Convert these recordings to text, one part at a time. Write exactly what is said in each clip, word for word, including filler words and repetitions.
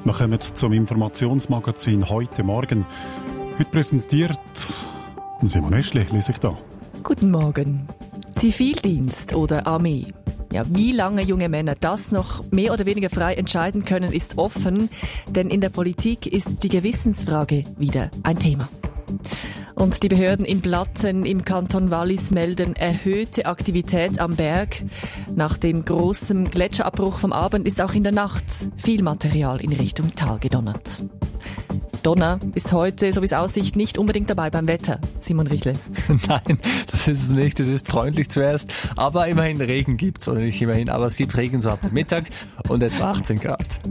Wir kommen zum Informationsmagazin «Heute Morgen». Heute präsentiert Simon Eschli, lese ich da. Guten Morgen. Zivildienst oder Armee? Ja, wie lange junge Männer das noch mehr oder weniger frei entscheiden können, ist offen, denn in der Politik ist die Gewissensfrage wieder ein Thema. Und die Behörden in Blatten im Kanton Wallis melden erhöhte Aktivität am Berg. Nach dem großen Gletscherabbruch vom Abend ist auch in der Nacht viel Material in Richtung Tal gedonnert. Donner ist heute, so wie es aussieht, nicht unbedingt dabei beim Wetter. Simon Richle. Nein, das ist es nicht. Es ist freundlich zuerst. Aber immerhin Regen gibt's. Oder nicht immerhin, aber es gibt Regen so ab dem Mittag und etwa achtzehn Grad.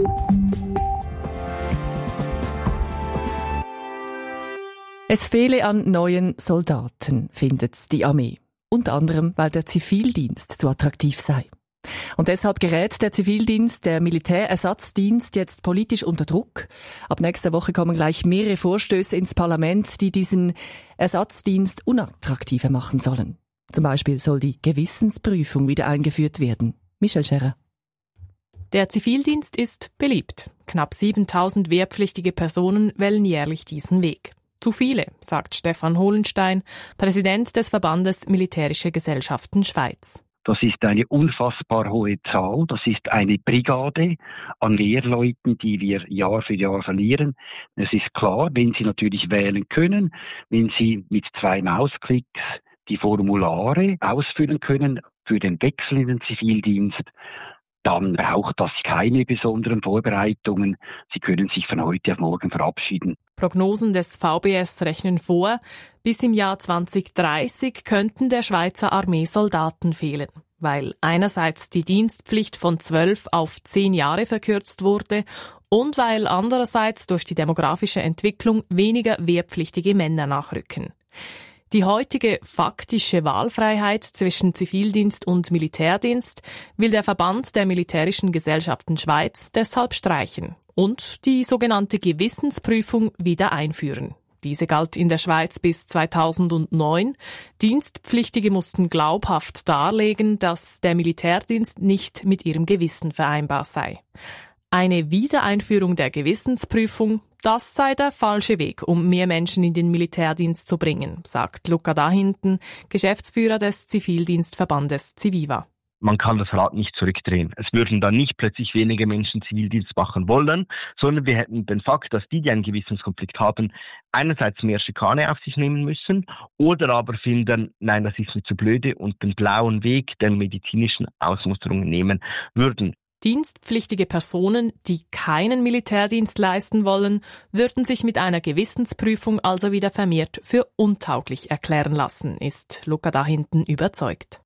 Es fehle an neuen Soldaten, findet die Armee. Unter anderem, weil der Zivildienst zu attraktiv sei. Und deshalb gerät der Zivildienst, der Militärersatzdienst, jetzt politisch unter Druck. Ab nächster Woche kommen gleich mehrere Vorstöße ins Parlament, die diesen Ersatzdienst unattraktiver machen sollen. Zum Beispiel soll die Gewissensprüfung wieder eingeführt werden. Michel Scherrer. Der Zivildienst ist beliebt. Knapp siebentausend wehrpflichtige Personen wählen jährlich diesen Weg. Zu viele, sagt Stefan Hohlenstein, Präsident des Verbandes Militärische Gesellschaften Schweiz. Das ist eine unfassbar hohe Zahl. Das ist eine Brigade an Wehrleuten, die wir Jahr für Jahr verlieren. Es ist klar, wenn Sie natürlich wählen können, wenn Sie mit zwei Mausklicks die Formulare ausfüllen können für den Wechsel in den Zivildienst, dann braucht das keine besonderen Vorbereitungen. Sie können sich von heute auf morgen verabschieden. Prognosen des V B S rechnen vor, bis im Jahr zwanzig dreißig könnten der Schweizer Armee Soldaten fehlen, weil einerseits die Dienstpflicht von zwölf auf zehn Jahre verkürzt wurde und weil andererseits durch die demografische Entwicklung weniger wehrpflichtige Männer nachrücken. Die heutige faktische Wahlfreiheit zwischen Zivildienst und Militärdienst will der Verband der Militärischen Gesellschaften Schweiz deshalb streichen und die sogenannte Gewissensprüfung wieder einführen. Diese galt in der Schweiz bis zweitausendneun. Dienstpflichtige mussten glaubhaft darlegen, dass der Militärdienst nicht mit ihrem Gewissen vereinbar sei. Eine Wiedereinführung der Gewissensprüfung, das sei der falsche Weg, um mehr Menschen in den Militärdienst zu bringen, sagt Luca Dahinten, Geschäftsführer des Zivildienstverbandes Civiva. Man kann das Rad nicht zurückdrehen. Es würden dann nicht plötzlich weniger Menschen Zivildienst machen wollen, sondern wir hätten den Fakt, dass die, die einen Gewissenskonflikt haben, einerseits mehr Schikane auf sich nehmen müssen oder aber finden, nein, das ist mir zu blöde und den blauen Weg der medizinischen Ausmusterung nehmen würden. Dienstpflichtige Personen, die keinen Militärdienst leisten wollen, würden sich mit einer Gewissensprüfung also wieder vermehrt für untauglich erklären lassen, ist Luca Dahinten überzeugt.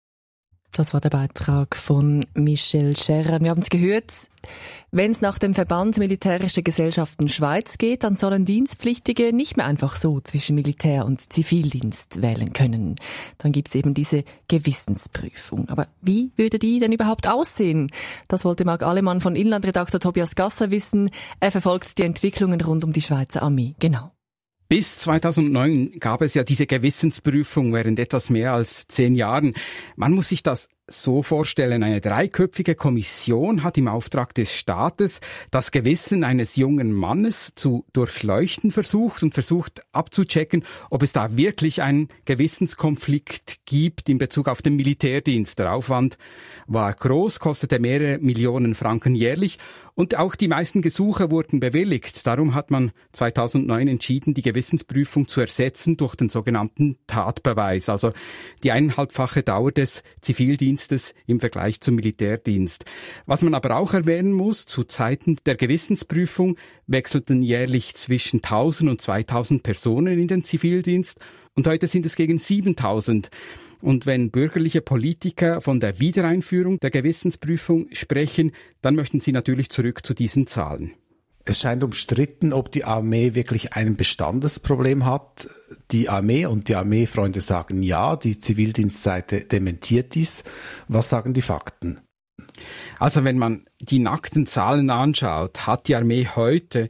Das war der Beitrag von Michel Scherrer. Wir haben es gehört, wenn es nach dem Verband Militärische Gesellschaften Schweiz geht, dann sollen Dienstpflichtige nicht mehr einfach so zwischen Militär- und Zivildienst wählen können. Dann gibt es eben diese Gewissensprüfung. Aber wie würde die denn überhaupt aussehen? Das wollte Marc Alemann von Inlandredakteur Tobias Gasser wissen. Er verfolgt die Entwicklungen rund um die Schweizer Armee. Genau. Bis zweitausendneun gab es ja diese Gewissensprüfung während etwas mehr als zehn Jahren. Man muss sich das so vorstellen, eine dreiköpfige Kommission hat im Auftrag des Staates das Gewissen eines jungen Mannes zu durchleuchten versucht und versucht abzuchecken, ob es da wirklich einen Gewissenskonflikt gibt in Bezug auf den Militärdienst. Der Aufwand war groß, kostete mehrere Millionen Franken jährlich und auch die meisten Gesuche wurden bewilligt. Darum hat man zweitausendneun entschieden, die Gewissensprüfung zu ersetzen durch den sogenannten Tatbeweis, also die eineinhalbfache Dauer des Zivildienstes im Vergleich zum Militärdienst. Was man aber auch erwähnen muss, zu Zeiten der Gewissensprüfung wechselten jährlich zwischen tausend und zweitausend Personen in den Zivildienst und heute sind es gegen siebentausend. Und wenn bürgerliche Politiker von der Wiedereinführung der Gewissensprüfung sprechen, dann möchten sie natürlich zurück zu diesen Zahlen. Es scheint umstritten, ob die Armee wirklich ein Bestandesproblem hat. Die Armee und die Armeefreunde sagen ja, die Zivildienstseite dementiert dies. Was sagen die Fakten? Also wenn man die nackten Zahlen anschaut, hat die Armee heute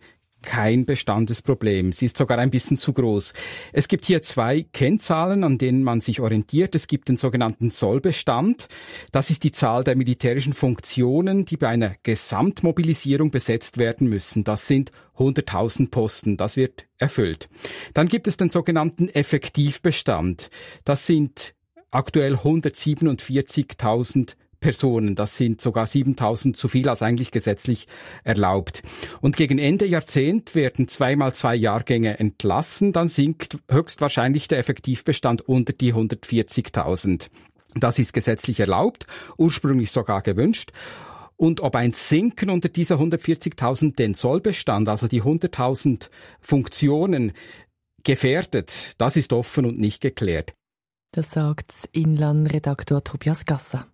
kein Bestandesproblem. Sie ist sogar ein bisschen zu groß. Es gibt hier zwei Kennzahlen, an denen man sich orientiert. Es gibt den sogenannten Sollbestand. Das ist die Zahl der militärischen Funktionen, die bei einer Gesamtmobilisierung besetzt werden müssen. Das sind hunderttausend Posten. Das wird erfüllt. Dann gibt es den sogenannten Effektivbestand. Das sind aktuell hundertsiebenundvierzigtausend Personen. Das sind sogar siebentausend zu viel als eigentlich gesetzlich erlaubt. Und gegen Ende Jahrzehnt werden zweimal zwei Jahrgänge entlassen. Dann sinkt höchstwahrscheinlich der Effektivbestand unter die hundertvierzigtausend. Das ist gesetzlich erlaubt, ursprünglich sogar gewünscht. Und ob ein Sinken unter dieser hundertvierzigtausend den Sollbestand, also die hunderttausend Funktionen, gefährdet, das ist offen und nicht geklärt. Das sagt Inland-Redaktor Tobias Gasser.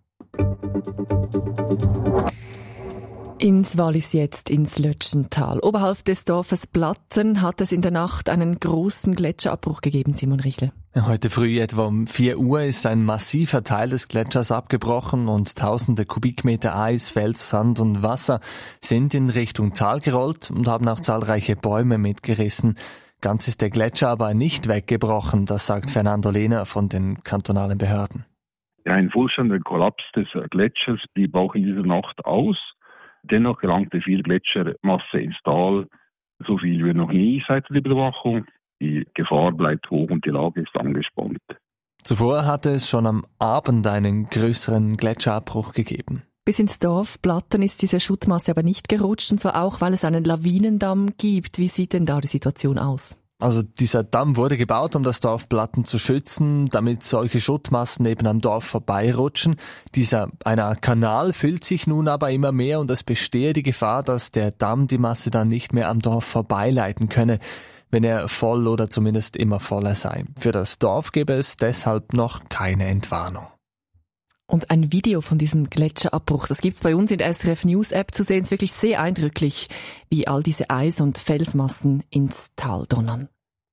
Ins Wallis jetzt, ins Lötschental. Oberhalb des Dorfes Platten hat es in der Nacht einen großen Gletscherabbruch gegeben, Simon Richle. Heute früh etwa um vier Uhr ist ein massiver Teil des Gletschers abgebrochen und tausende Kubikmeter Eis, Fels, Sand und Wasser sind in Richtung Tal gerollt und haben auch zahlreiche Bäume mitgerissen. Ganz ist der Gletscher aber nicht weggebrochen, das sagt Fernando Lehner von den kantonalen Behörden. Ja, ein vollständiger Kollaps des Gletschers blieb auch in dieser Nacht aus. Dennoch gelangte viel Gletschermasse ins Tal, so viel wie noch nie seit der Überwachung. Die Gefahr bleibt hoch und die Lage ist angespannt. Zuvor hatte es schon am Abend einen größeren Gletscherabbruch gegeben. Bis ins Dorf Platten ist diese Schuttmasse aber nicht gerutscht, und zwar auch, weil es einen Lawinendamm gibt. Wie sieht denn da die Situation aus? Also dieser Damm wurde gebaut, um das Dorf Platten zu schützen, damit solche Schuttmassen eben am Dorf vorbeirutschen. Dieser eine Kanal füllt sich nun aber immer mehr und es bestehe die Gefahr, dass der Damm die Masse dann nicht mehr am Dorf vorbeileiten könne, wenn er voll oder zumindest immer voller sei. Für das Dorf gäbe es deshalb noch keine Entwarnung. Und ein Video von diesem Gletscherabbruch, das gibt's bei uns in der S R F News App zu sehen, ist wirklich sehr eindrücklich, wie all diese Eis- und Felsmassen ins Tal donnern.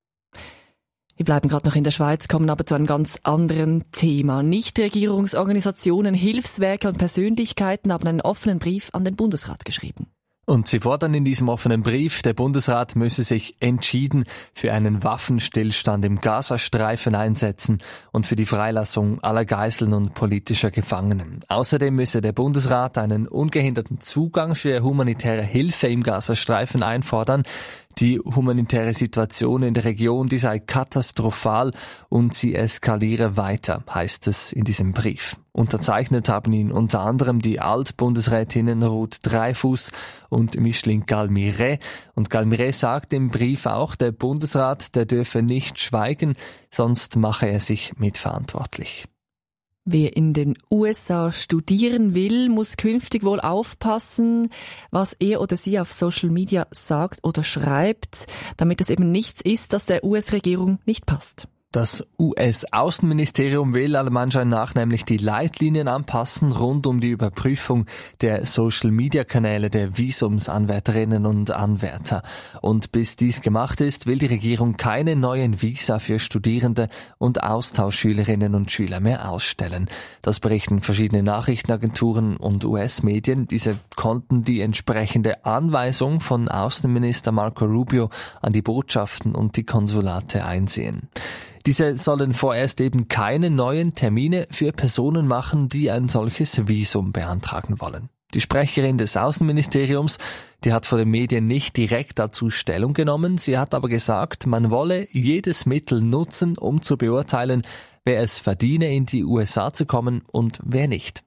Wir bleiben gerade noch in der Schweiz, kommen aber zu einem ganz anderen Thema. Nichtregierungsorganisationen, Hilfswerke und Persönlichkeiten haben einen offenen Brief an den Bundesrat geschrieben. Und sie fordern in diesem offenen Brief, der Bundesrat müsse sich entschieden für einen Waffenstillstand im Gazastreifen einsetzen und für die Freilassung aller Geiseln und politischer Gefangenen. Außerdem müsse der Bundesrat einen ungehinderten Zugang für humanitäre Hilfe im Gazastreifen einfordern. Die humanitäre Situation in der Region, die sei katastrophal und sie eskaliere weiter, heißt es in diesem Brief. Unterzeichnet haben ihn unter anderem die Altbundesrätinnen Ruth Dreifuss und Micheline Galmire. Und Galmire sagt im Brief auch, der Bundesrat, der dürfe nicht schweigen, sonst mache er sich mitverantwortlich. Wer in den U S A studieren will, muss künftig wohl aufpassen, was er oder sie auf Social Media sagt oder schreibt, damit es eben nichts ist, das der U S-Regierung nicht passt. Das U S-Außenministerium will allem Anschein nach nämlich die Leitlinien anpassen rund um die Überprüfung der Social-Media-Kanäle der Visumsanwärterinnen und Anwärter. Und bis dies gemacht ist, will die Regierung keine neuen Visa für Studierende und Austauschschülerinnen und Schüler mehr ausstellen. Das berichten verschiedene Nachrichtenagenturen und U S-Medien. Diese konnten die entsprechende Anweisung von Außenminister Marco Rubio an die Botschaften und die Konsulate einsehen. Diese sollen vorerst eben keine neuen Termine für Personen machen, die ein solches Visum beantragen wollen. Die Sprecherin des Außenministeriums, die hat vor den Medien nicht direkt dazu Stellung genommen. Sie hat aber gesagt, man wolle jedes Mittel nutzen, um zu beurteilen, wer es verdiene, in die U S A zu kommen und wer nicht.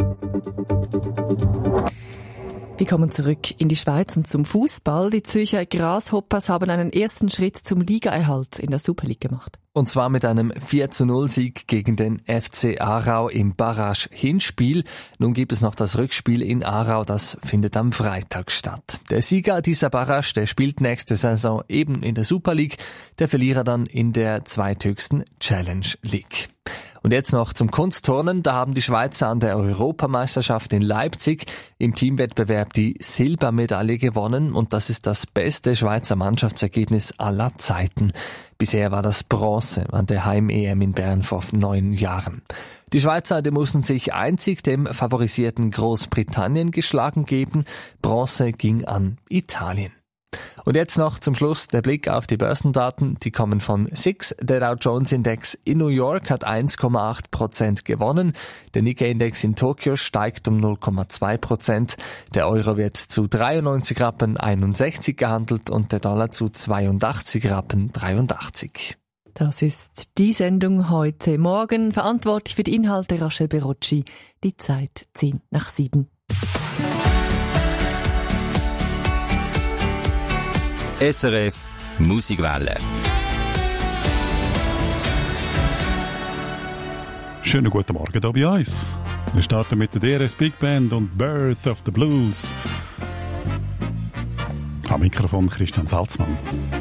Wir kommen zurück in die Schweiz und zum Fußball. Die Zürcher Grasshoppers haben einen ersten Schritt zum Ligaerhalt in der Super League gemacht. Und zwar mit einem vier zu null Sieg gegen den F C Aarau im Barrage-Hinspiel. Nun gibt es noch das Rückspiel in Aarau, das findet am Freitag statt. Der Sieger dieser Barrage, der spielt nächste Saison eben in der Super League, der Verlierer dann in der zweithöchsten Challenge League. Und jetzt noch zum Kunstturnen. Da haben die Schweizer an der Europameisterschaft in Leipzig im Teamwettbewerb die Silbermedaille gewonnen. Und das ist das beste Schweizer Mannschaftsergebnis aller Zeiten. Bisher war das Bronze an der Heim-E M in Bern vor neun Jahren. Die Schweizer, die mussten sich einzig dem favorisierten Großbritannien geschlagen geben. Bronze ging an Italien. Und jetzt noch zum Schluss der Blick auf die Börsendaten. Die kommen von S I X. Der Dow Jones Index in New York hat eins Komma acht Prozent gewonnen. Der Nikkei Index in Tokio steigt um null Komma zwei Prozent. Der Euro wird zu dreiundneunzig Rappen einundsechzig gehandelt und der Dollar zu zweiundachtzig Rappen dreiundachtzig. Das ist die Sendung heute Morgen. Verantwortlich für die Inhalte Rachel Berocci. Die Zeit zehn nach sieben. S R F Musikwelle. Schönen guten Morgen hier bei uns. Wir starten mit der D R S Big Band und Birth of the Blues. Am Mikrofon Christian Salzmann.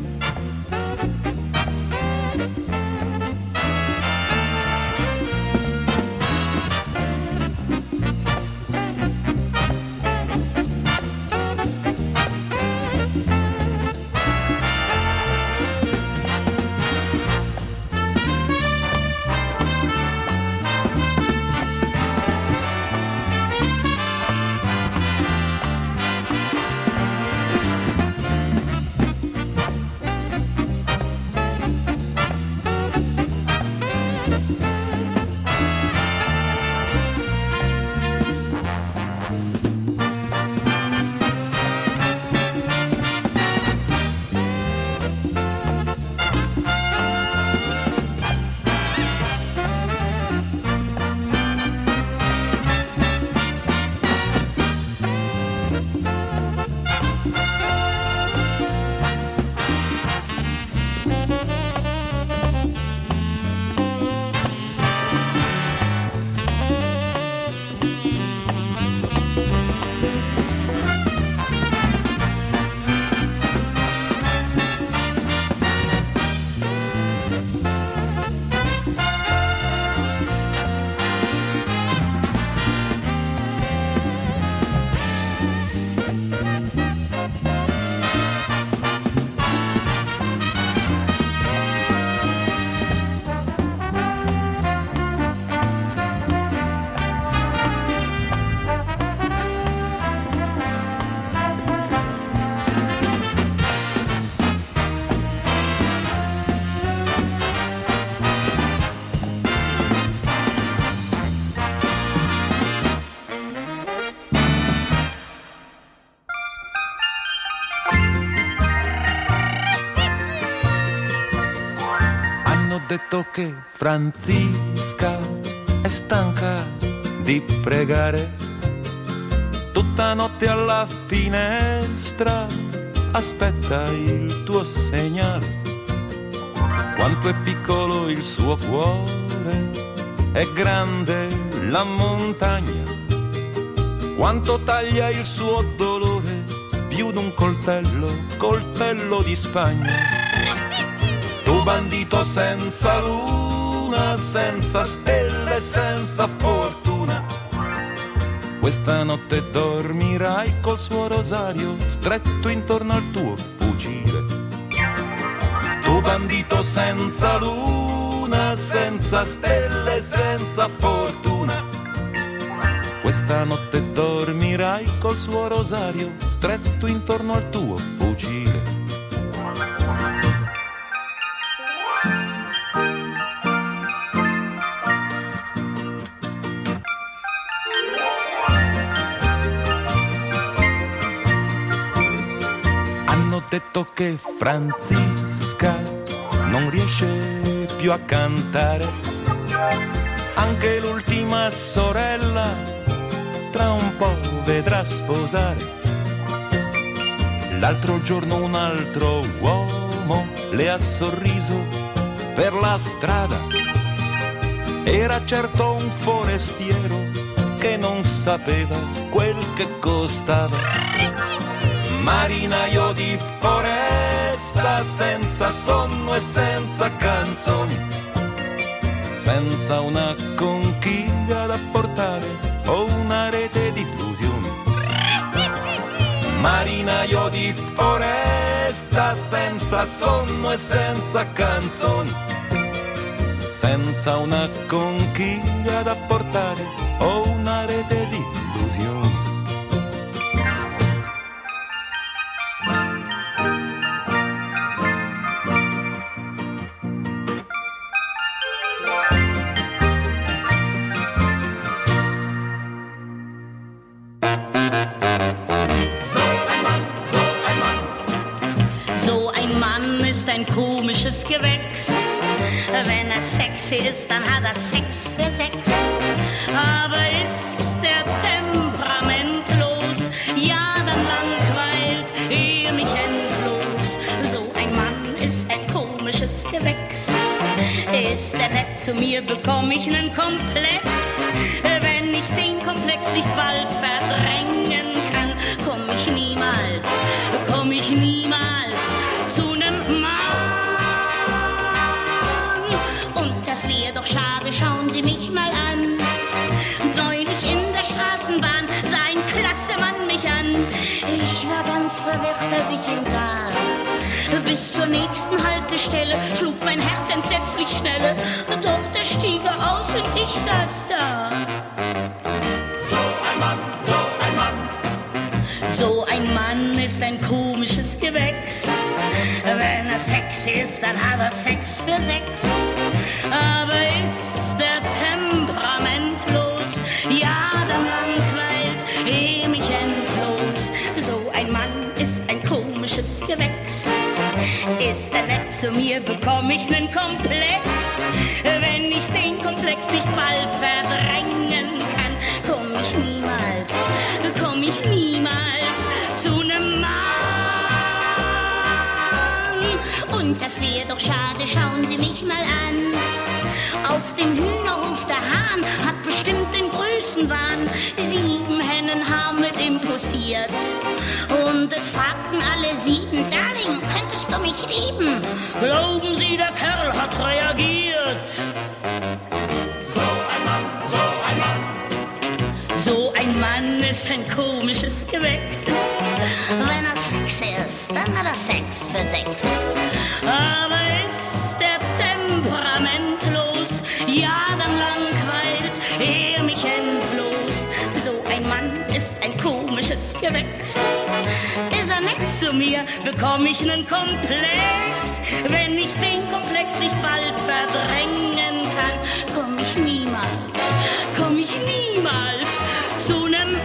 Detto che Franziska è stanca di pregare, tutta notte alla finestra aspetta il tuo segnale. Quanto è piccolo il suo cuore, è grande la montagna, quanto taglia il suo dolore, più d'un coltello, coltello di Spagna. Tu bandito senza luna, senza stelle, senza fortuna, questa notte dormirai col suo rosario stretto intorno al tuo fucile. Tu bandito senza luna, senza stelle, senza fortuna, questa notte dormirai col suo rosario stretto intorno al tuo fucile. Detto che Franziska non riesce più a cantare, anche l'ultima sorella tra un po' vedrà sposare. L'altro giorno un altro uomo le ha sorriso per la strada, era certo un forestiero che non sapeva quel che costava. Marinaio di foresta, senza sonno e senza canzoni, senza una conchiglia da portare o una rete di illusioni. Marinaio di foresta, senza sonno e senza canzoni, senza una conchiglia da portare o una rete di illusioni. ein komisches Gewächs. Wenn er sexy ist, dann hat er Sex für Sex. Aber ist er temperamentlos, ja, dann langweilt er mich endlos. So ein Mann ist ein komisches Gewächs. Ist er nett zu mir, bekomm ich nen Komplex. Wenn ich den Komplex nicht bald verdrängen kann, komm ich niemals, komm ich niemals zu nem Mann. Und das wär doch schade, schauen Sie mich mal an. Neulich in der Straßenbahn sah ein klasse Mann mich an. Ich war ganz verwirrt, als ich ihn sah. Bis zur nächsten Haltestelle schlug mein Herz entsetzlich schnelle. Doch da stieg er aus und ich saß da. So ein Mann, so ein Mann. So ein Mann ist ein komisches Gewächs. Wenn er sexy ist, dann hat er Sex für Sex. Aber ist er temperamentlos, ja, dann langweilt er mich endlos. So ein Mann ist ein komisches Gewächs. Ist er nett zu mir, bekomm ich nen Komplex. Wenn ich den Komplex nicht bald verdrängen kann, komm ich niemals, komm ich niemals zu nem Mann. Und das wär doch schade, schauen Sie mich mal an. Auf dem Hühnerhof der Hahn hat bestimmt den Größenwahn. Sieben Hennen haben mit ihm posiert. Und es fragten alle sieben, Darling, könntest du mich lieben? Glauben Sie, der Kerl hat reagiert. So ein Mann, so ein Mann. So ein Mann ist ein komisches Gewächs. Wenn er sexy ist, dann hat er Sex für Sex. Aber ist er temperamentlos, ja, dann langweilt er mich endlos. So ein Mann ist ein komisches Gewächs. Ist er nett zu mir, bekomm ich nen Komplex. Wenn ich den Komplex nicht bald verdrängen kann, komm ich niemals, komm ich niemals zu nem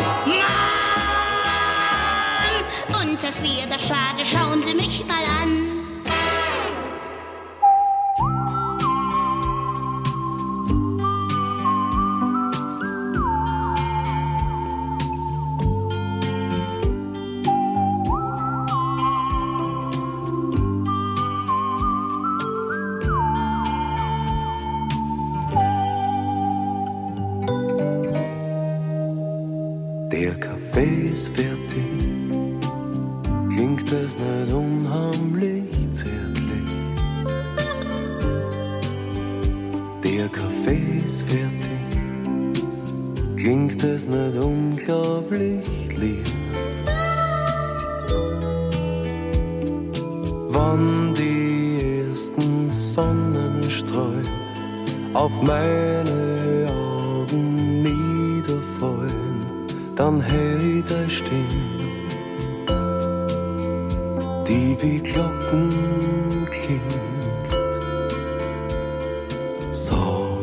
Mann. Und das wär doch schade, schauen Sie mich mal an. Der Kaffee ist fertig, klingt es nicht unheimlich zärtlich. Der Kaffee ist fertig, klingt es nicht unglaublich lieb. Wann die ersten Sonnenstrahlen auf meine Augen niederfallen, dann hör ich deine Stimme, die wie Glocken klingt. So,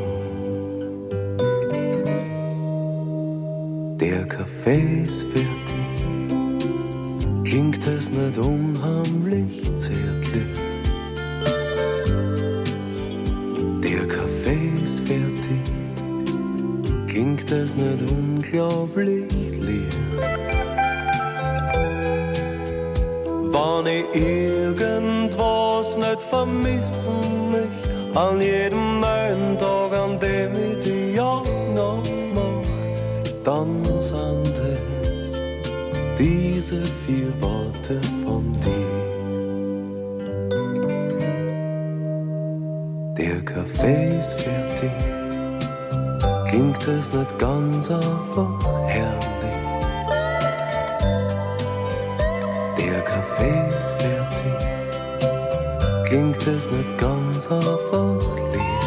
der Kaffee ist fertig, klingt es nicht unheimlich zärtlich. Der Kaffee ist fertig, klingt es nicht unglaublich leer. Wann ich irgendwas nicht vermissen möchte, an jedem neuen Tag, an dem ich die Augen aufmach, dann sind es diese vier Worte von dir. Der Kaffee ist fertig, klingt es nicht ganz einfach herrlich. Der Kaffee ist fertig, klingt es nicht ganz einfach leer.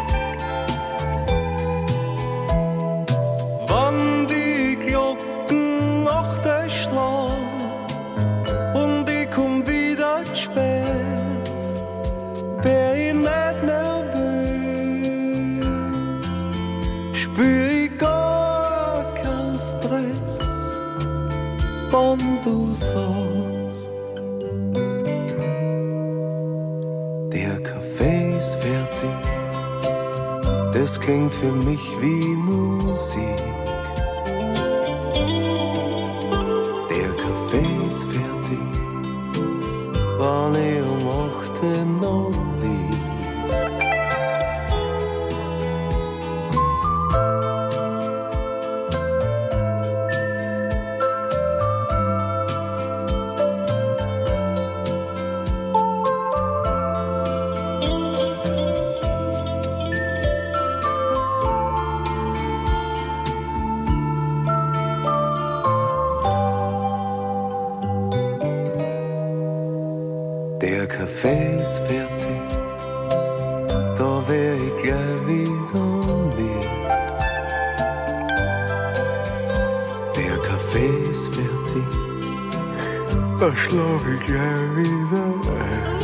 Wann die Glocken noch der schlagen und ich komm wieder zu spät, wär ich nicht nervös, spür ich gar keinen Stress, wann du sagst, Der Kaffee ist fertig, das klingt für mich wie Musik. Der Kaffee ist fertig, wann ich um acht noch lieg. Der Kaffee ist fertig, da wär ich gleich wieder mit. Der Kaffee ist fertig, da schlaf ich gleich wieder ein.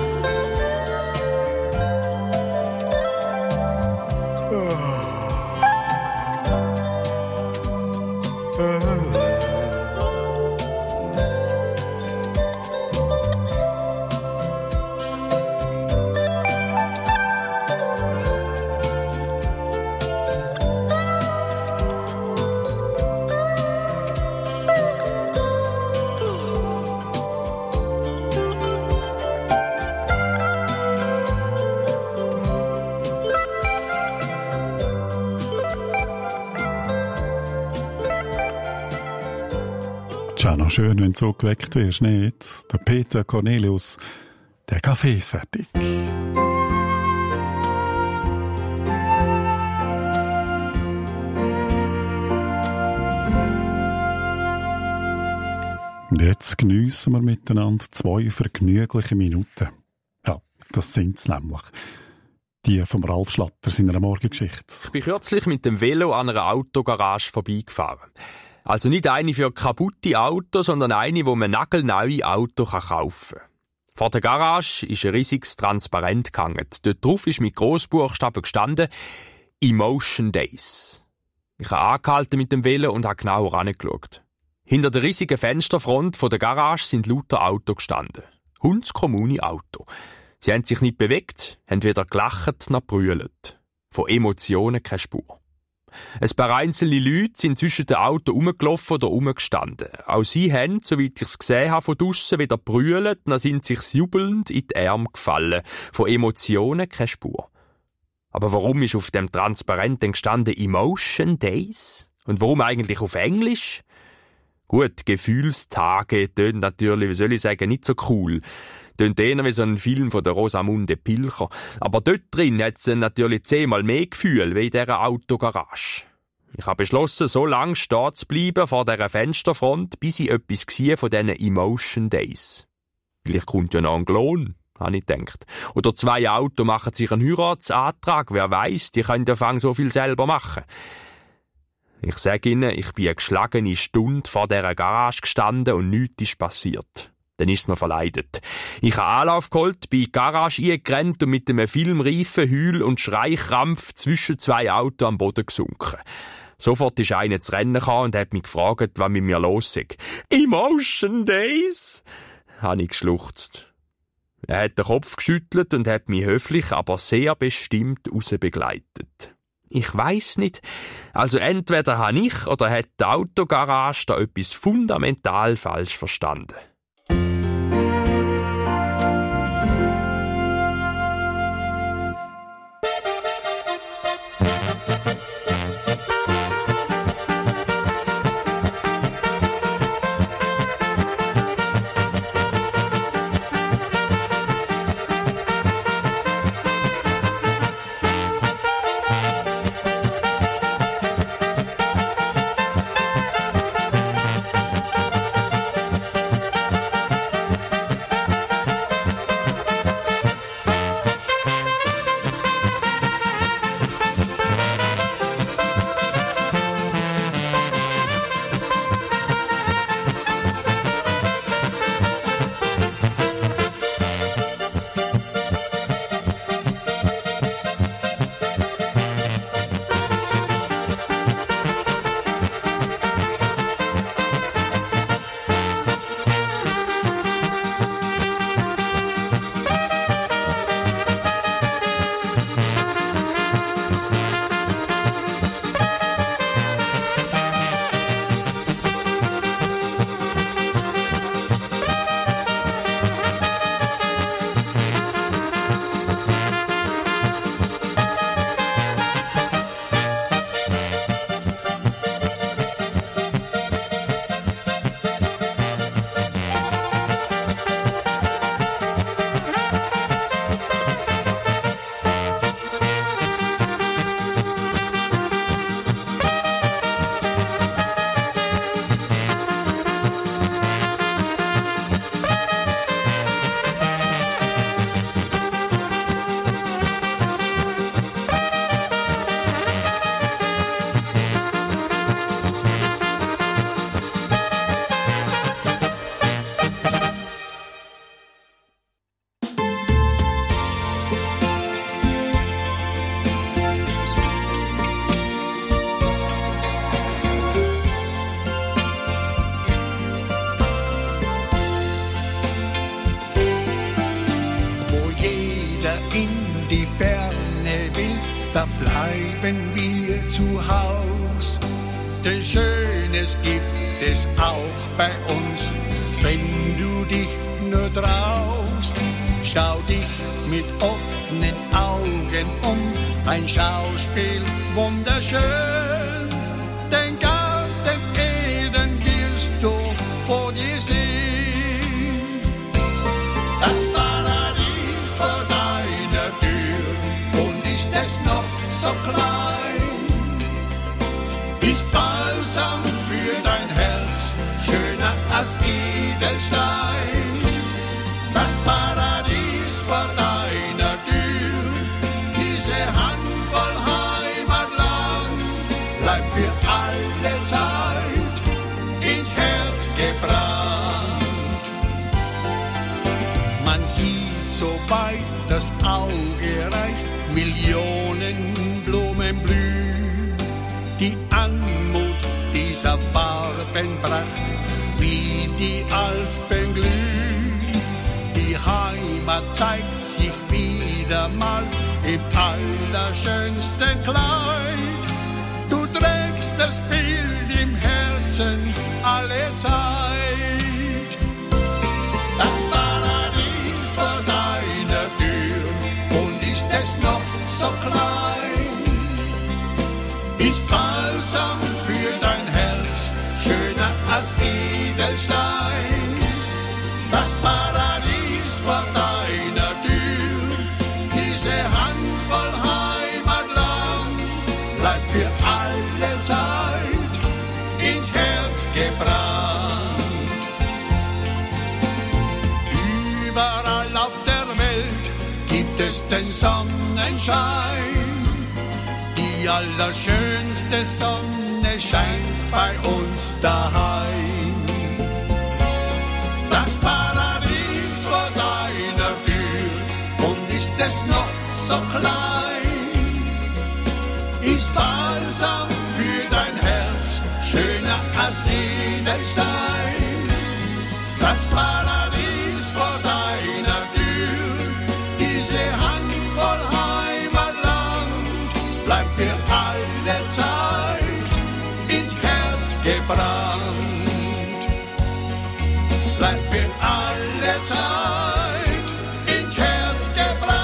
Ist auch noch schön, wenn du so geweckt wirst, nicht? Der Peter Cornelius, der Kaffee ist fertig. Und jetzt geniessen wir miteinander zwei vergnügliche Minuten. Ja, das sind's nämlich. Die vom Ralf Schlatter seiner Morgengeschichte. Ich bin kürzlich mit dem Velo an einer Autogarage vorbeigefahren. Also nicht eine für kaputte Autos, sondern eine, wo man nagelneue Auto kaufen kann. Vor der Garage ist ein riesiges Transparent gehangen. Dort drauf ist mit Grossbuchstaben gestanden «Emotion Days». Ich habe angehalten mit dem Velo und habe genauer angeschaut. Hinter der riesigen Fensterfront von der Garage sind lauter Autos gestanden. Hundskommune Auto. Sie haben sich nicht bewegt, haben weder gelacht noch brüllt. Von Emotionen keine Spur. Ein paar einzelne Leute sind zwischen den Autos rumgelaufen oder rumgestanden. Auch sie haben, soweit ich es gesehen habe, von draussen weder brüllt, noch sind sich jubelnd in die Arme gefallen. Von Emotionen keine Spur. Aber warum ist auf dem Transparent denn gestanden Emotion Days? Und warum eigentlich auf Englisch? Gut, Gefühlstage tönt natürlich, wie soll ich sagen, nicht so cool. Tönt eher wie so ein Film von der Rosamunde Pilcher. Aber dort drin hat es natürlich zehnmal mehr Gefühl wie in dieser Autogarage. Ich habe beschlossen, so lange stehen zu bleiben vor dieser Fensterfront, bis ich etwas sehe von diesen Emotion Days. Vielleicht kommt ja noch ein Lohn, habe ich gedacht. Oder zwei Autos machen sich einen Heiratsantrag, wer weiss, die können ja fang so viel selber machen. Ich sage Ihnen, ich bin eine geschlagene Stunde vor dieser Garage gestanden und nichts ist passiert. Dann ist es mir verleidet. Ich habe Anlauf geholt, bin in die Garage eingerannt und mit einem filmreifen Heul- und Schreikrampf zwischen zwei Autos am Boden gesunken. Sofort ist einer zu Rennen gekommen und hat mich gefragt, was mit mir los ist. «Emotion Days?» habe ich geschluchzt. Er hat den Kopf geschüttelt und hat mich höflich, aber sehr bestimmt rausbegleitet. Ich weiss nicht. Also entweder habe ich oder hat die Autogarage da etwas fundamental falsch verstanden. da bleiben wir zu Haus. Denn Schönes gibt es auch bei uns, wenn du dich nur traust. Schau dich mit offenen Augen um, ein Schauspiel wunderschön. Den Garten Eden wirst du vor dir sehen. Das Paradies vor deiner Tür, und ist es noch so klein, ist Balsam für dein Herz, schöner als Edelstein. Das Paradies vor deiner Tür, diese Handvoll Heimatland, bleibt für alle Zeit ins Herz gebrannt. Man sieht so weit das Auge reicht, Millionen Blumen blühen, die Anmut dieser Farbenpracht, wie die Alpen glühen. Die Heimat zeigt sich wieder mal im allerschönsten Kleid. Du trägst das Bild im Herzen alle Zeit. Das Paradies vor deiner Tür, und ist es noch so klein, ist Balsam für dein Herz, schöner als Edelstein. Das Paradies vor deiner Tür, diese Handvoll Heimatland, bleibt für alle Zeit ins Herz gebrannt. Überall auf der Welt gibt es den Sonnenschein. Die allerschönste Sonne scheint bei uns daheim. Das Paradies vor deiner Tür, und ist es noch so klein, ist Balsam für dein Herz, schöner als Edelstein. Das Paradies vor deiner Tür, diese Handvoll Heimatland, bleibt für alle Zeit ins Herz gebrannt. Bleibt für alle Zeit ins Herz gebrannt.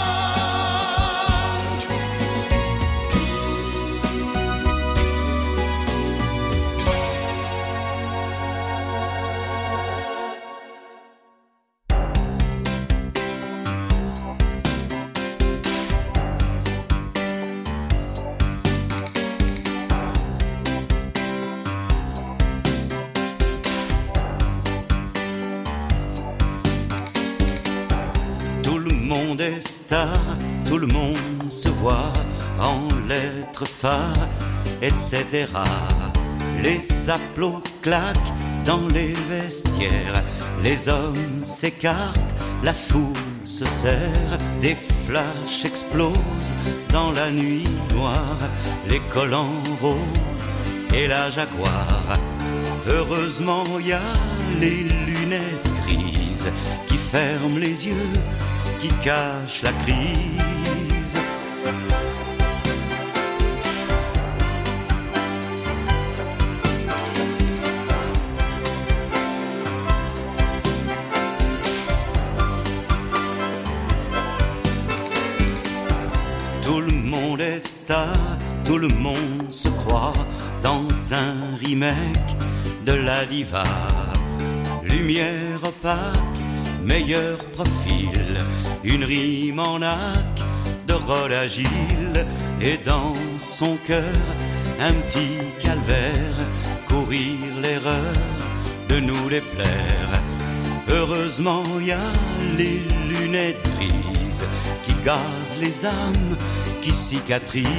Tout le monde se voit en lettres phares, et cetera. Les applaudissements claquent dans les vestiaires, les hommes s'écartent, la foule se serre, des flashs explosent dans la nuit noire, les collants roses et la Jaguar. Heureusement, y a les lunettes grises qui ferment les yeux, qui cache la crise. Tout le monde est star, tout le monde se croit dans un remake de la diva. Lumière opaque, meilleur profil, une rime en hack de rôle agile, et dans son cœur un petit calvaire, courir l'erreur de nous les plaire. Heureusement y a les lunettes grises qui gazent les âmes, qui cicatrisent.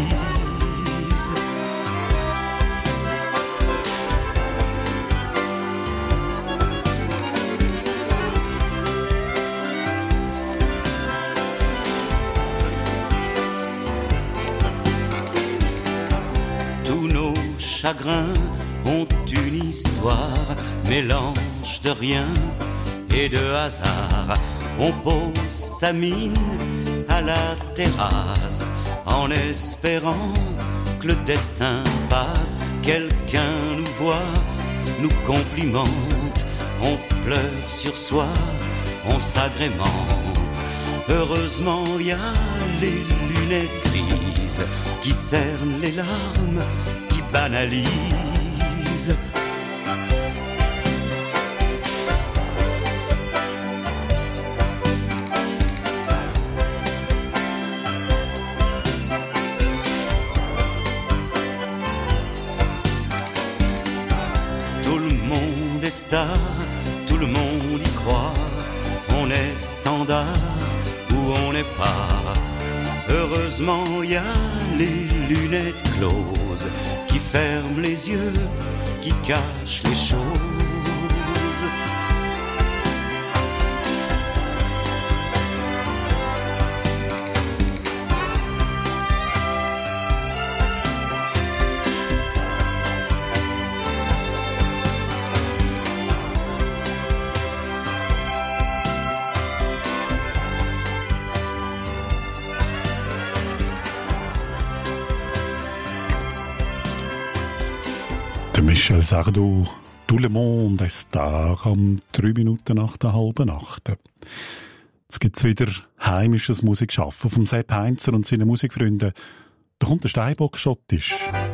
Chagrins ont une histoire, mélange de rien et de hasard. On pose sa mine à la terrasse en espérant que le destin passe. Quelqu'un nous voit, nous complimente, on pleure sur soi, on s'agrémente. Heureusement y a les lunettes grises qui cernent les larmes, qui banalisent. Star, tout le monde y croit, on est standard ou on n'est pas. Heureusement y a les lunettes closes qui ferment les yeux, qui cachent les choses. Michel Sardou, Tout le monde ist da, am drei Minuten nach der halben Acht. Jetzt gibt es wieder heimisches Musikschaffen vom Sepp Heinzer und seinen Musikfreunden. Da kommt der Steinbock schottisch.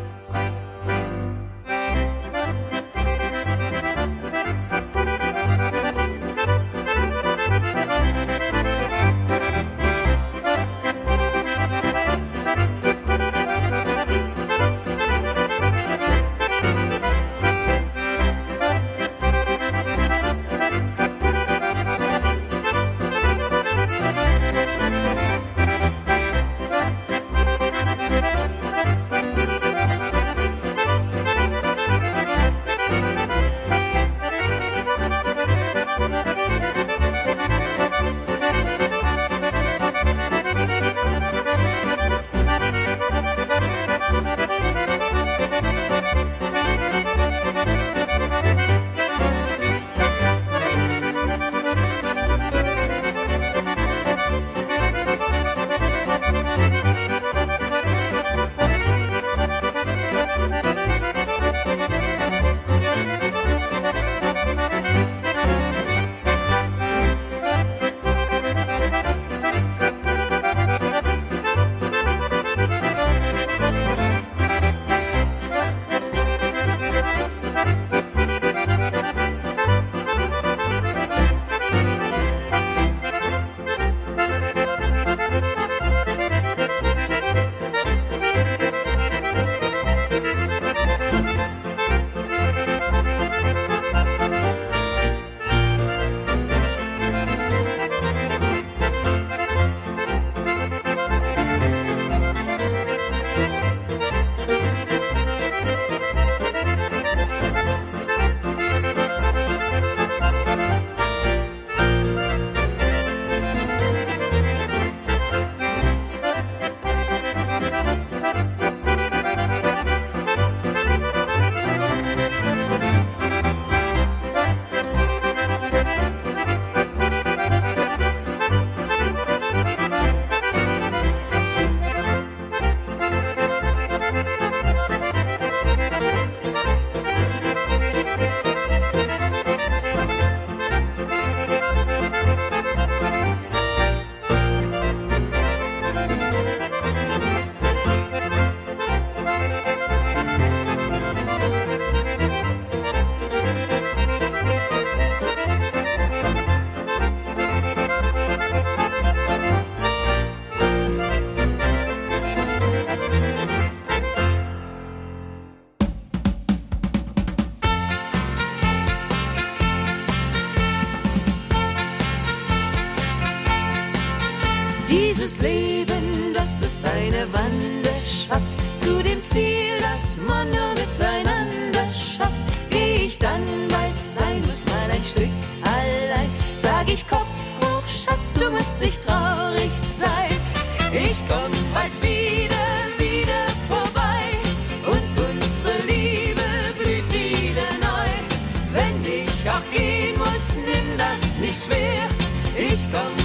Dieses Leben, das ist eine Wanderschaft zu dem Ziel, das man nur miteinander schafft. Geh ich dann bald sein, muss man ein Stück allein. Sag ich Kopf hoch, Schatz, du musst nicht traurig sein. Ich komm bald wieder, wieder vorbei und unsere Liebe blüht wieder neu. Wenn ich auch gehen muss, nimm das nicht schwer. Ich komm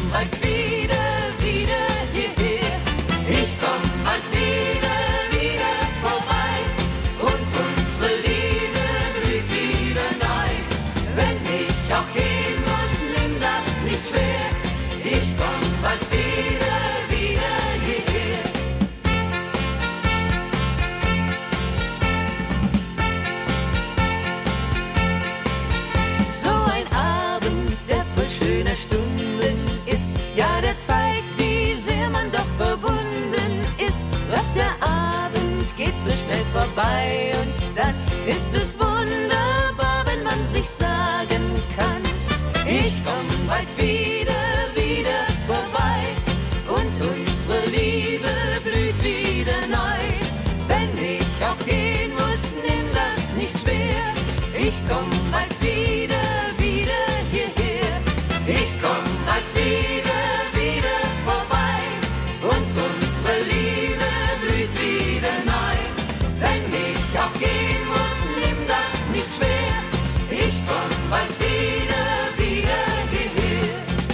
zeigt, wie sehr man doch verbunden ist. Doch der Abend geht so schnell vorbei und dann ist es wunderbar, wenn man sich sagen kann, ich komm bald wieder, wieder vorbei und unsere Liebe blüht wieder neu. Wenn ich auch gehen muss, nimm das nicht schwer, ich komm bald wieder, wieder hierher. Ich komm bald wieder, wieder vorbei und unsere Liebe blüht wieder neu. Wenn ich auch gehen muss, nimm das nicht schwer, ich komm bald wieder, wieder hierher.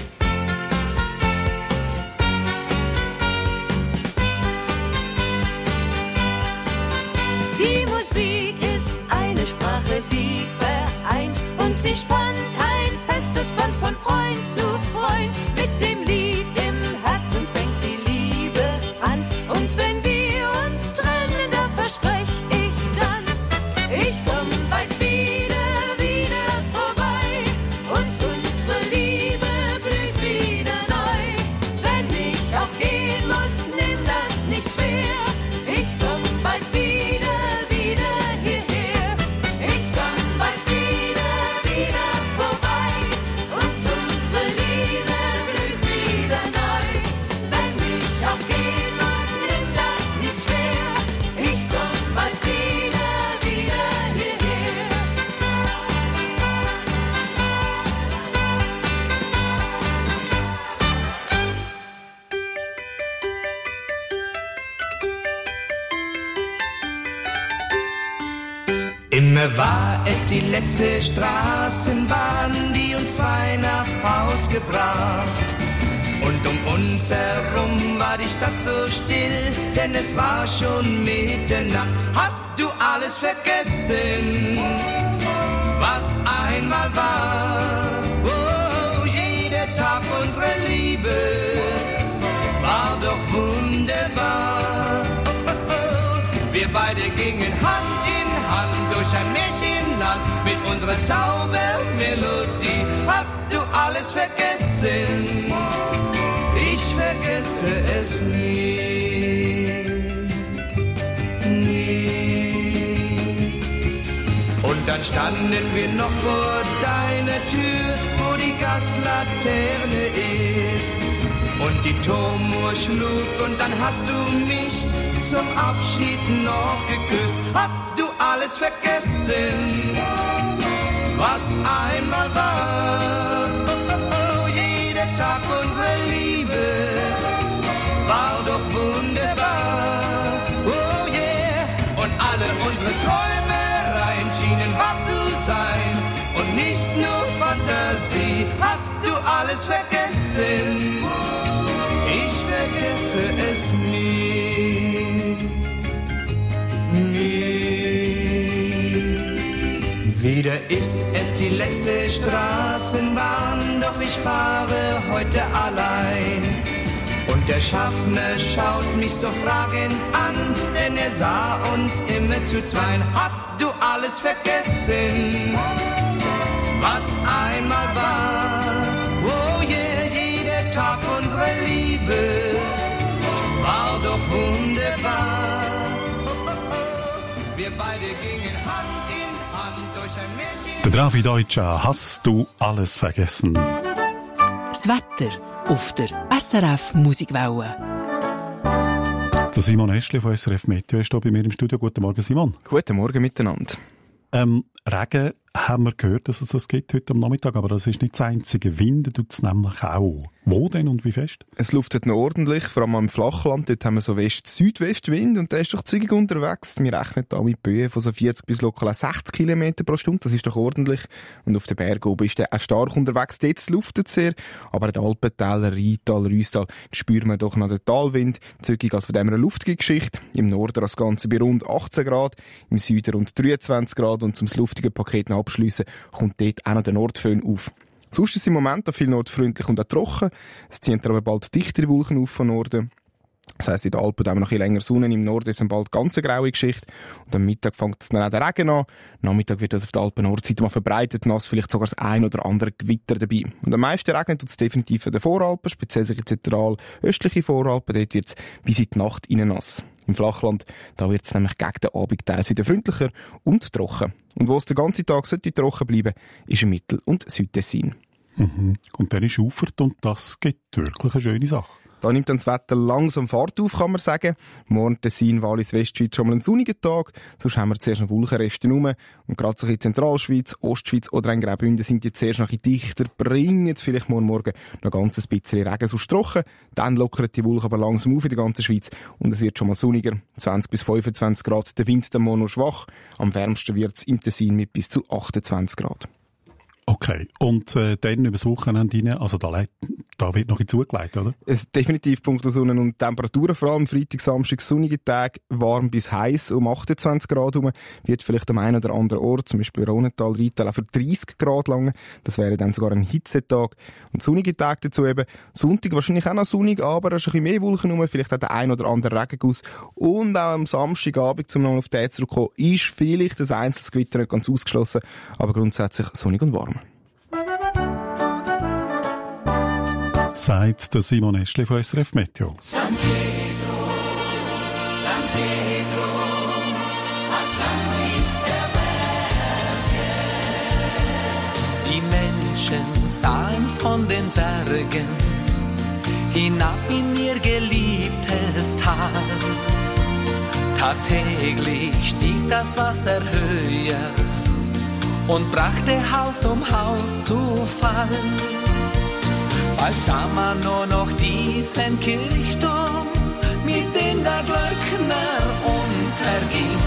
Die Musik ist eine Sprache, die vereint und sie spannt ein festes Band von Freund zu Freund. Mit dem Lied im Herzen fängt die Liebe an und wenn wir uns trennen, da versprech ich dann, ich komm bald wieder, wieder vorbei und unsere Liebe blüht wieder neu. Wenn ich auch gehen muss, nimm das nicht schwer, ich komm bald wieder, wieder hierher. Ich komm bald wieder, wieder vorbei und unsere Liebe blüht wieder neu. Wenn ich auch gehen muss, nimm das nicht schwer, ich komm bald wieder, wieder hierher. Immer war es die letzte Straßenbahn, die uns zwei nach Haus gebracht. Und um uns herum war die Stadt so still, denn es war schon Mitternacht. Hast du alles vergessen, was einmal war? Oh, jeder Tag unserer Liebe war doch wunderbar. Oh, oh, oh. Wir beide gingen Hand in Hand durch ein Märchenland mit unserer Zaubermelodie. Hast du alles vergessen? Ich vergesse es nie, nie. Und dann standen wir noch vor deiner Tür, wo die Gaslaterne ist. Und die Turmuhr schlug und dann hast du mich zum Abschied noch geküsst. Hast du alles vergessen, was einmal war? Oh, oh, oh, jeder Tag unserer Liebe war doch wunderbar. Oh yeah, und alle unsere Träumereien schienen wahr zu sein und nicht nur Fantasie. Hast du alles vergessen? Ich vergesse es nie, nie. Wieder ist es die letzte Straßenbahn, doch ich fahre heute allein. Und der Schaffner schaut mich so fragend an, denn er sah uns immer zu zweien. Hast du alles vergessen, was einmal war? Oh yeah, jeder Tag unserer Liebe war doch wunderbar. Oh, oh, oh. Wir beide gingen Hand in Hand durch ein Märchen. Der Dravi Deutsche, hast du alles vergessen? Das Wetter auf der S R F Musikwelle. Der Simon Eschli von S R F Meteo ist hier bei mir im Studio. Guten Morgen, Simon. Guten Morgen miteinander. Ähm, Regen haben wir gehört, dass es das gibt heute am Nachmittag, aber das ist nicht das einzige. Winden tut es nämlich auch. Wo denn und wie fest? Es luftet noch ordentlich, vor allem am Flachland. Dort haben wir so West-Südwestwind und der ist doch zügig unterwegs. Wir rechnen da mit Böen von so vierzig bis lokal sechzig Kilometer pro Stunde. Das ist doch ordentlich. Und auf den Bergen oben ist der auch stark unterwegs. Dort luftet es sehr. Aber die Alpentäler, Rheintal, Rüstal, spüren wir doch noch den Talwind. Zügig als von dem eine luftige Geschichte. Im Norden das Ganze bei rund achtzehn Grad, im Süden rund dreiundzwanzig Grad und zum luftigen Paket noch abschliessen kommt dort auch noch der Nordföhn auf. Sonst ist es im Moment auch viel nordfreundlich und auch trocken. Es ziehen aber bald dichtere Wolken auf von Norden. Das heisst, in den Alpen haben wir noch ein bisschen länger Sonne, im Norden ist dann bald ganz eine graue Geschichte. Und am Mittag fängt es dann auch der Regen an. Am Nachmittag wird das auf der Alpen-Nordseite mal verbreitet, nass, vielleicht sogar das ein oder andere Gewitter dabei. Und am meisten regnet es definitiv in den Voralpen, speziell in den zentral-östlichen Voralpen. Dort wird es bis in die Nacht rein nass. Im Flachland, da wird es nämlich gegen den Abend teils wieder freundlicher und trocken. Und wo es den ganzen Tag sollte trocken bleiben, ist im Mittel- und Südtessin. Mhm. Und dann ist Ufert und das gibt wirklich eine schöne Sache. Da nimmt dann das Wetter langsam Fahrt auf, kann man sagen. Morgen Tessin, Wallis, Westschweiz schon mal einen sonnigen Tag. Sonst haben wir zuerst noch Wolkenreste rum. Und gerade so in Zentralschweiz, Ostschweiz oder in Graubünden sind die zuerst noch ein bisschen dichter, bringen jetzt vielleicht morgen Morgen noch ganz ein bisschen Regen, sonst trocken. Dann lockert die Wolken aber langsam auf in der ganzen Schweiz und es wird schon mal sonniger. zwanzig bis fünfundzwanzig Grad, der Wind dann morgen nur schwach. Am wärmsten wird es im Tessin mit bis zu achtundzwanzig Grad. Okay, und äh, dann übers Wochenende rein, also da, da wird noch ein zugelegt, oder? Es definitiv Punkt der Sonne und Temperaturen, vor allem Freitag, Samstag, sonnige Tage, warm bis heiß um achtundzwanzig Grad herum, wird vielleicht am einen oder anderen Ort, zum Beispiel Rhonental, Rital, auch für dreißig Grad lang. Das wäre dann sogar ein Hitzetag. Und sonnige Tage dazu eben. Sonntag wahrscheinlich auch noch sonnig, aber es ist ein bisschen mehr Wolken rum, vielleicht auch der ein oder andere Regenguss. Und auch am Samstagabend, um noch auf den zurückzukommen, ist vielleicht das Einzelgewitter nicht ganz ausgeschlossen, aber grundsätzlich sonnig und warm. Sagt der Simon Eschli von S R F Meteo. San Pedro, San Pedro, Atlantis der Berge. Die Menschen sahen von den Bergen hinab in ihr geliebtes Tal. Tagtäglich stieg das Wasser höher und brachte Haus um Haus zu Fall. Bald sah man nur noch diesen Kirchturm, mit dem der Glöckner unterging.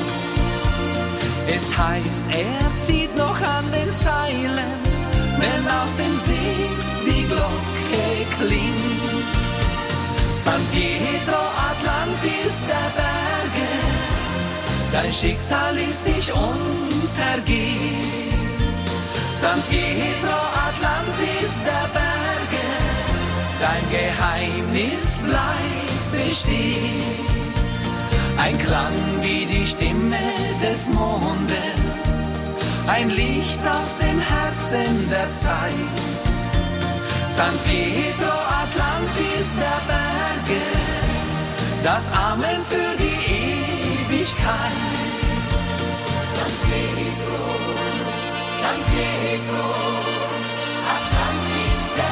Es heißt, er zieht noch an den Seilen, wenn aus dem See die Glocke klingt. San Pietro, Atlantis der Berge, dein Schicksal ist dich untergehen. San Pietro, Atlantis der Berge, dein Geheimnis bleibt bestehen. Ein Klang wie die Stimme des Mondes, ein Licht aus dem Herzen der Zeit. San Pietro, Atlantis der Berge, das Amen für die Ewigkeit. San Pietro, San Pietro, Atlantis der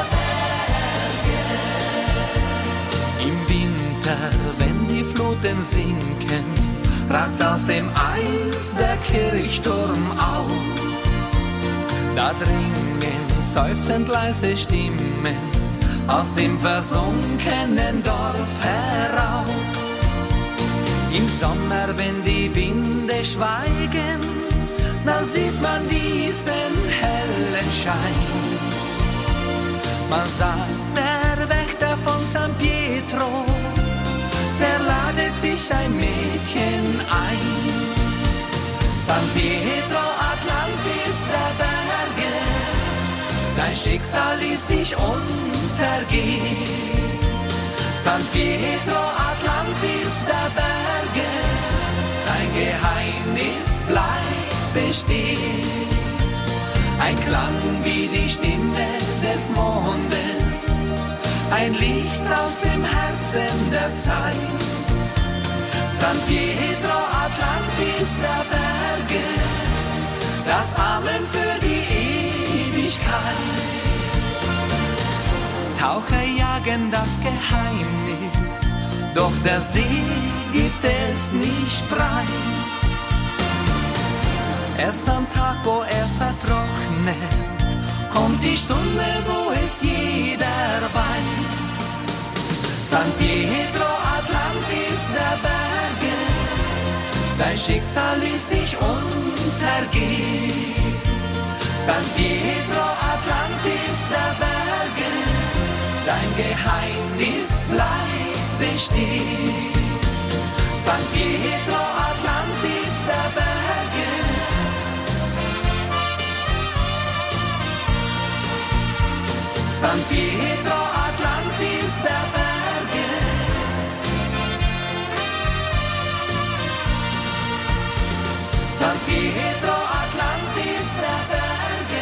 Berge. Im Winter, wenn die Fluten sinken, ragt aus dem Eis der Kirchturm auf. Da dringen seufzend leise Stimmen aus dem versunkenen Dorf herauf. Im Sommer, wenn die Winde schweigen, da sieht man diesen hellen Schein. Man sagt, der Wächter von San Pietro, der ladet sich ein Mädchen ein. San Pietro, Atlantis der Berge, dein Schicksal ist dich untergehen. San Pietro, Atlantis der Berge, dein Geheimnis bleibt bestehen. Ein Klang wie die Stimme des Mondes, ein Licht aus dem Herzen der Zeit. San Pietro, Atlantis der Berge, das Amen für die Ewigkeit. Taucher jagen das Geheimnis, doch der See gibt es nicht preis. Erst am Tag, wo er vertrocknet, kommt die Stunde, wo es jeder weiß. San Pietro, Atlantis der Berge, dein Schicksal ist dich untergehen. San Pietro, Atlantis der Berge, dein Geheimnis bleibt bestehen. San Pietro, Atlantis der Berge, San Pietro, Atlantis der Berge, San Pietro Atlantis der Berge.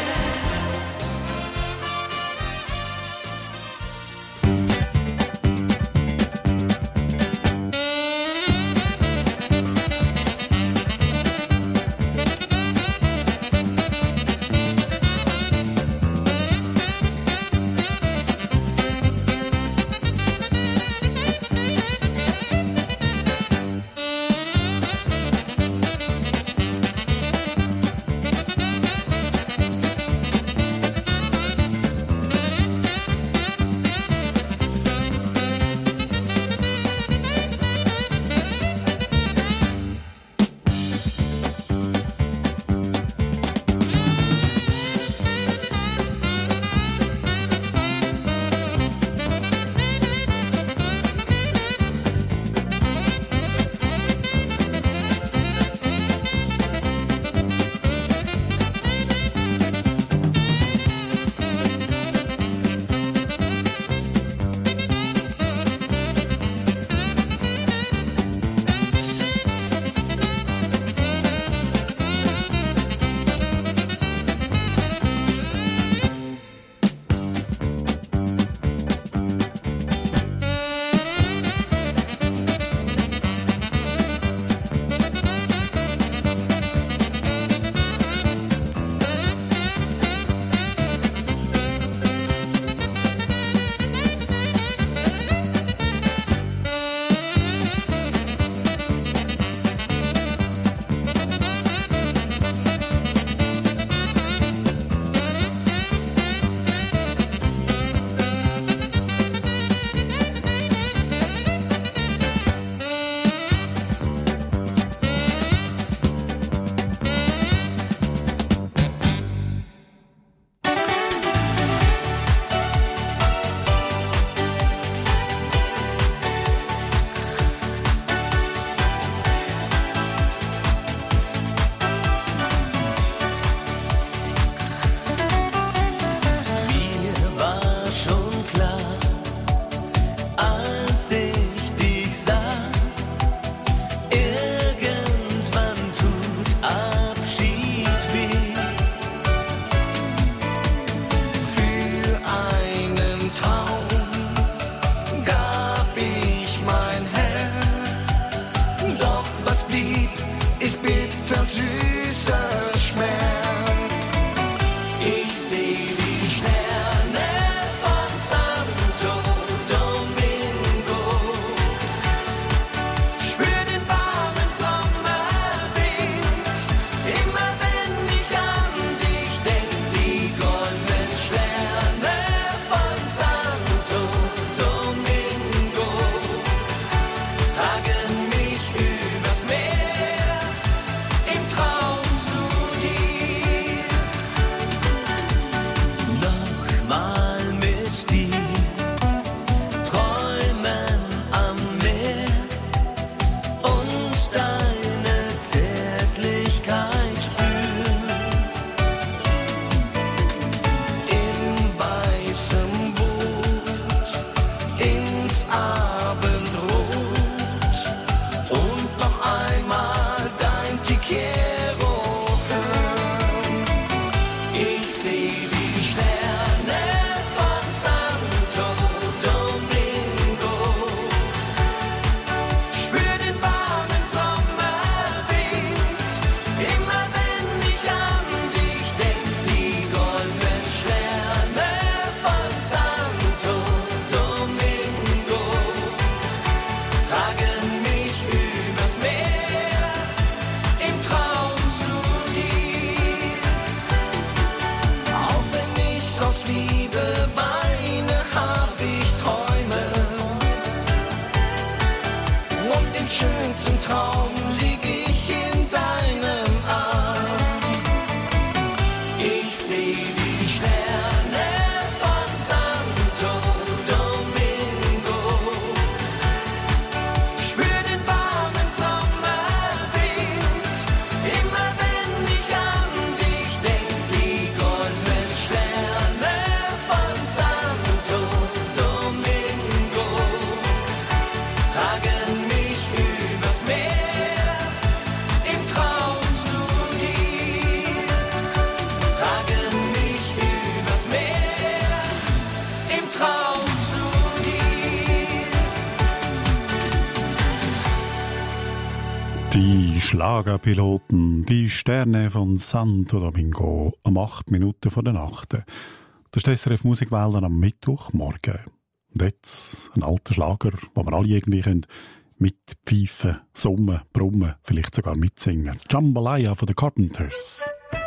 Die Schlagerpiloten, die Sterne von Santo Domingo, um acht Minuten vor der Nacht. Das ist S R F Musikwelle am Mittwochmorgen. Und jetzt ein alter Schlager, wo wir alle irgendwie können mitpfeifen, summen, brummen, vielleicht sogar mitsingen. Jambalaya von den Carpenters.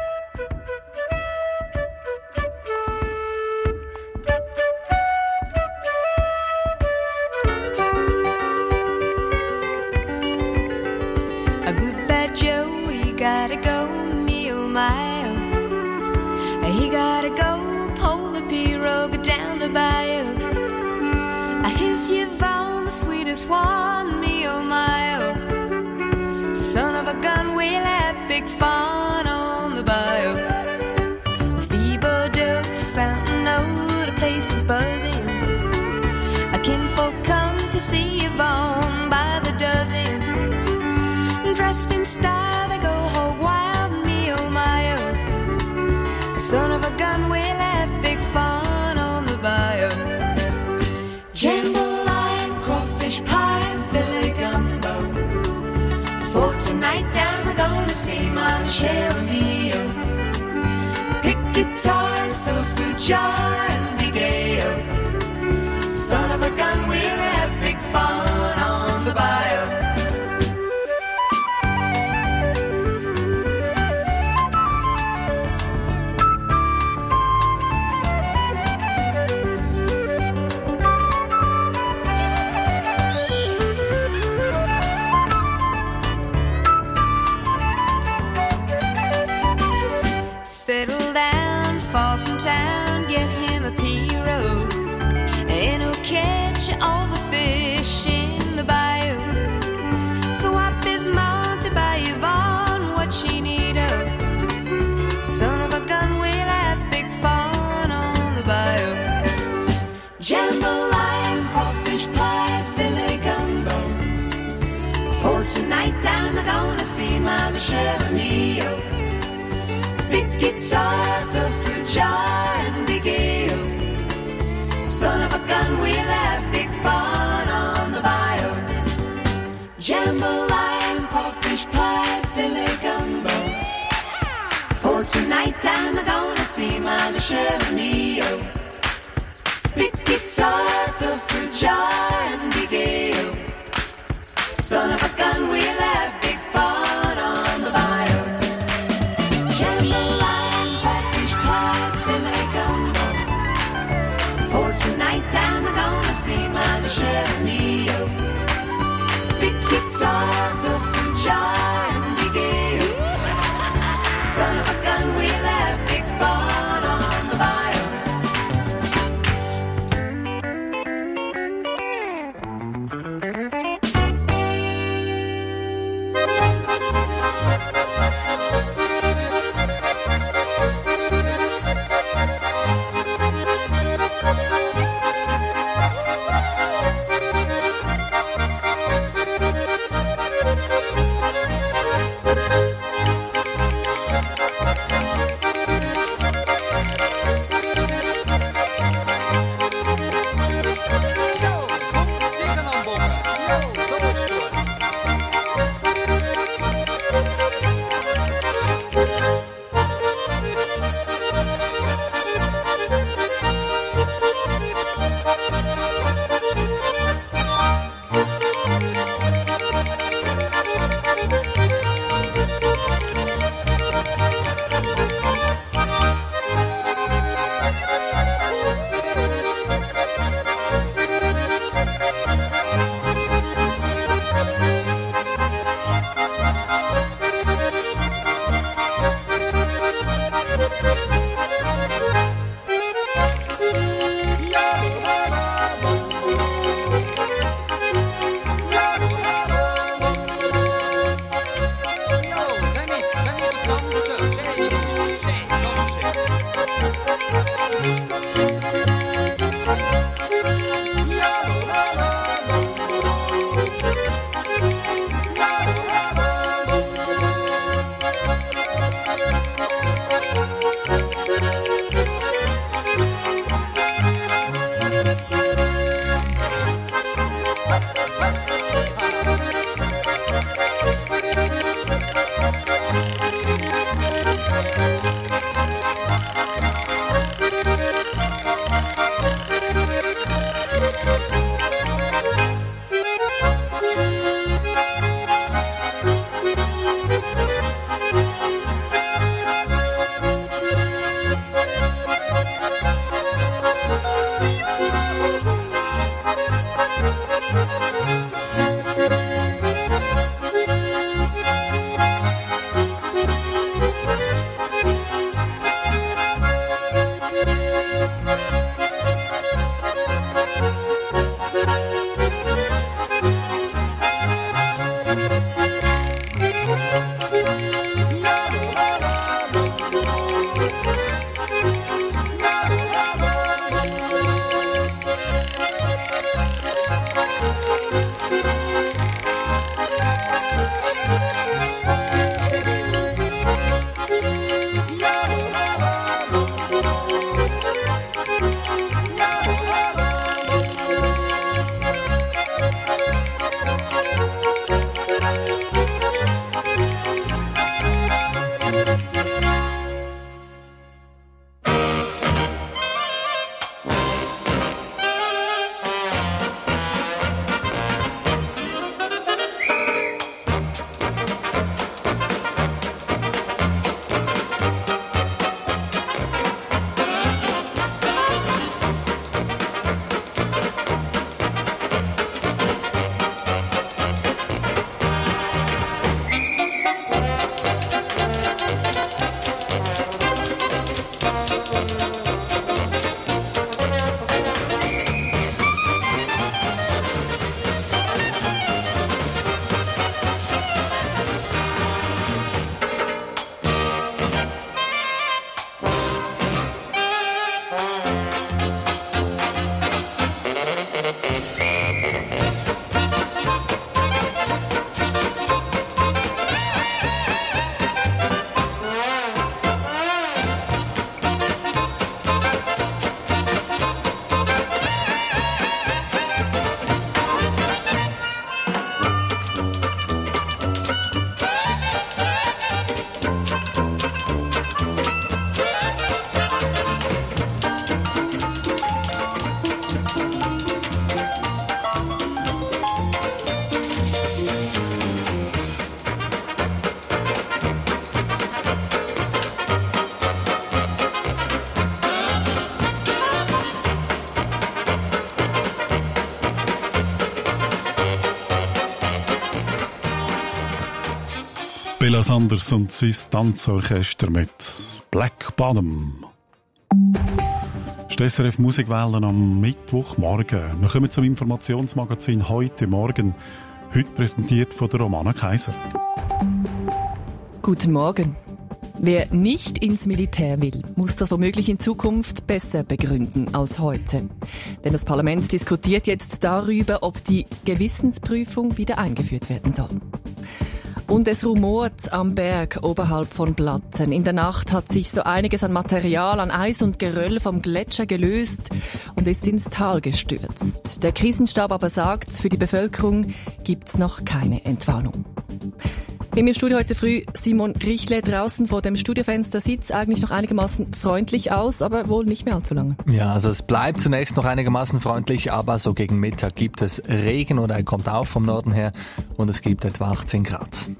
A good bad Joe, he gotta go, me oh my oh. He gotta go, pull the pirogue down the bayou. Here's Yvonne, the sweetest one, me oh my oh. Son of a gun, we'll have big fun on the bayou. Thibodeau, Fountain O, the place is buzzing. A kinfolk come to see Yvonne by the dozen. Dressed in style, they go hog wild, me oh my oh. Son of a gun, we'll have big fun on the bayou. Jambalaya, crawfish pie, Billy gumbo. For tonight down we're gonna see Mama Cheryl Mio. Pick guitar, fill fruit jar and be gay-o. Son of a gun, we'll have big fun on the bayou. Settle down, far from town, get him a pirogue, and he'll catch all the fish in the bayou. So up his mount to buy Yvonne what she need of. Son of a gun, we'll have big fun on the bayou. Jambalaya, crawfish pie, Billy gumbo. For tonight down we're gonna see Mama Cheryl Mio. Big guitar, the fruit jar, and big ale. Son of a gun, we'll have big fun on the bayou. Jambalaya, crawfish pie, Billy gumbo. For tonight, I'm gonna see Mama Cheryl Mio. Big guitar, the fruit jar, and big ale. Son of a gun, we'll have big fun on the bayou. Tonight I'm gonna see Mama Cheryl Mio. Big guitar, the fruit jar, and big ale. Son of a gun, we'll have big fun on the bayou. Bella Sanders und sein Tanzorchester mit Black Bottom. S R F Musikwellen am Mittwochmorgen. Wir kommen zum Informationsmagazin «Heute Morgen». Heute präsentiert von der Romana Kaiser. Guten Morgen. Wer nicht ins Militär will, muss das womöglich in Zukunft besser begründen als heute. Denn das Parlament diskutiert jetzt darüber, ob die Gewissensprüfung wieder eingeführt werden soll. Und es rumort am Berg oberhalb von Blatten. In der Nacht hat sich so einiges an Material, an Eis und Geröll vom Gletscher gelöst und ist ins Tal gestürzt. Der Krisenstab aber sagt, für die Bevölkerung gibt's noch keine Entwarnung. Mit mir im Studio heute früh Simon Richle. Draußen vor dem Studiofenster sieht's eigentlich noch einigermaßen freundlich aus, aber wohl nicht mehr allzu lange. Ja, also es bleibt zunächst noch einigermaßen freundlich, aber so gegen Mittag gibt es Regen oder er kommt auch vom Norden her und es gibt etwa achtzehn Grad.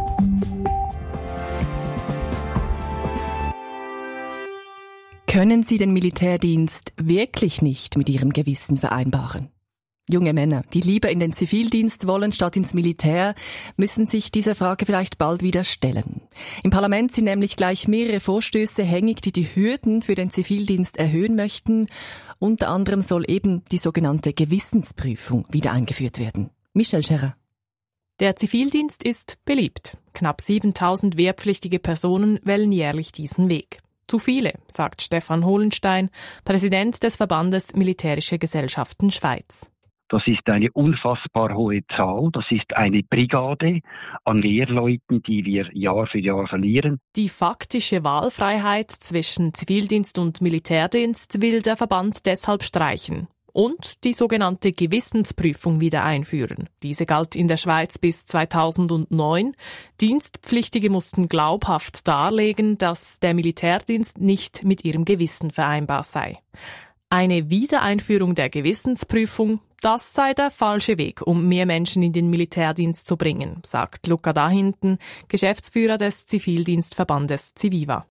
Können Sie den Militärdienst wirklich nicht mit Ihrem Gewissen vereinbaren? Junge Männer, die lieber in den Zivildienst wollen statt ins Militär, müssen sich dieser Frage vielleicht bald wieder stellen. Im Parlament sind nämlich gleich mehrere Vorstöße hängig, die die Hürden für den Zivildienst erhöhen möchten. Unter anderem soll eben die sogenannte Gewissensprüfung wieder eingeführt werden. Michel Scherer. Der Zivildienst ist beliebt. Knapp siebentausend wehrpflichtige Personen wählen jährlich diesen Weg. Zu viele, sagt Stefan Hohlenstein, Präsident des Verbandes Militärische Gesellschaften Schweiz. Das ist eine unfassbar hohe Zahl. Das ist eine Brigade an Wehrleuten, die wir Jahr für Jahr verlieren. Die faktische Wahlfreiheit zwischen Zivildienst und Militärdienst will der Verband deshalb streichen. Und die sogenannte Gewissensprüfung wieder einführen. Diese galt in der Schweiz bis zweitausendneun. Dienstpflichtige mussten glaubhaft darlegen, dass der Militärdienst nicht mit ihrem Gewissen vereinbar sei. Eine Wiedereinführung der Gewissensprüfung, das sei der falsche Weg, um mehr Menschen in den Militärdienst zu bringen, sagt Luca Dahinten, Geschäftsführer des Zivildienstverbandes Civiva.